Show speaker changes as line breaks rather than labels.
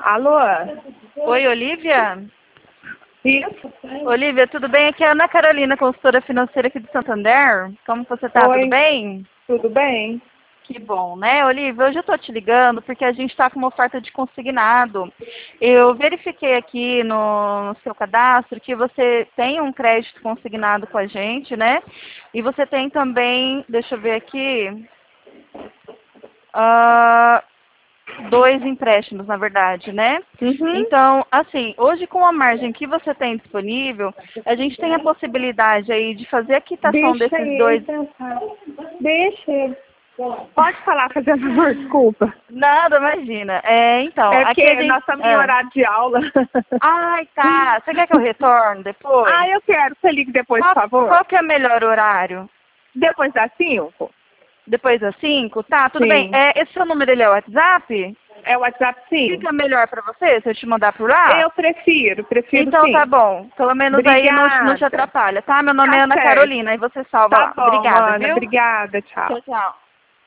Alô?
Oi, Olivia?
Isso?
Olivia, tudo bem? Aqui é a Ana Carolina, consultora financeira aqui de Santander. Como você tá?
Oi,
Tudo bem?
tudo bem?
Que bom, né, Olivia? Hoje eu tô te ligando porque a gente está com uma oferta de consignado. Eu verifiquei aqui no seu cadastro que você tem um crédito consignado com a gente, né? E você tem também, deixa eu ver aqui, ah, 2 empréstimos, na verdade, né?
Uhum.
Então, assim, hoje com a margem que você tem disponível, a gente tem a possibilidade aí de fazer a quitação
Deixa
desses
ele
dois.
pensar. Deixa ele. Pode falar, fazendo favor, desculpa.
Nada, imagina. Então,
É
aqui a
porque nós
gente.
estamos em horário de aula.
Ai, tá. Você quer que eu retorne depois?
Ah, eu quero. Você liga depois, por
Qual,
favor.
qual que é o melhor horário?
Depois das 5?
Depois das 5? Tá, tudo bem.
Sim.
Esse seu número ele é o WhatsApp?
É o WhatsApp, sim.
Fica melhor pra você se eu te mandar por lá?
Eu prefiro
Então tá
sim.
bom. Pelo menos aí não te
Obrigada.
atrapalha, tá? Meu nome é
Tá
Ana
certo.
Carolina e você salva
Tá
lá.
bom,
Obrigada,
Ana.
viu?
Obrigada, tchau.
Tchau, tchau.